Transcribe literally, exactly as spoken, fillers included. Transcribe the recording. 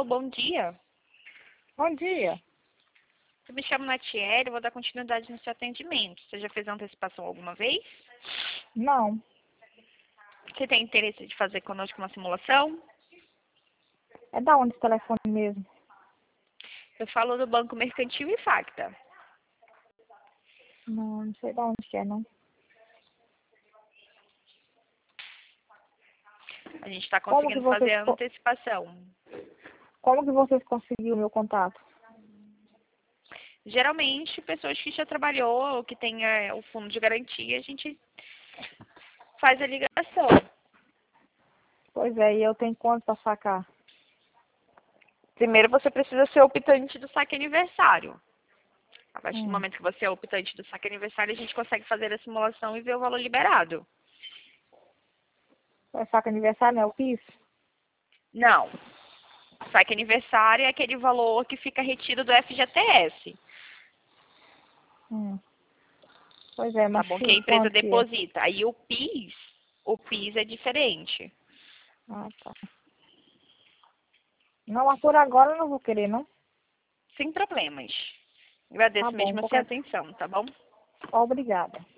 Alô, bom dia. Bom dia. Eu me chamo Natiele, vou dar continuidade no seu atendimento. Você já fez antecipação alguma vez? Não. Você tem interesse de fazer conosco uma simulação? É da onde esse telefone mesmo? Eu falo do Banco Mercantil e Facta. Não, não sei da onde que é, não. A gente está Como que conseguindo vocês, fazer a co- antecipação. como que vocês conseguiram o meu contato? Geralmente, pessoas que já trabalhou ou que tem é, o fundo de garantia, a gente faz a ligação. Pois é, e eu tenho quanto para sacar? Primeiro, você precisa ser optante do saque aniversário. A partir do Hum. momento que você é optante do saque aniversário, a gente consegue fazer a simulação e ver o valor liberado. É saca aniversário, não é o PIS? Não. Saque aniversário é aquele valor que fica retido do F G T S. Hum. Pois é, Tá mas bom? Que a que- empresa quanto que é? deposita. Aí o PIS, o PIS é diferente. Ah, tá. Não, mas por agora eu não vou querer, não. Sem problemas. Tá Agradeço bom, mesmo a sua qualquer... atenção, tá bom? Obrigada.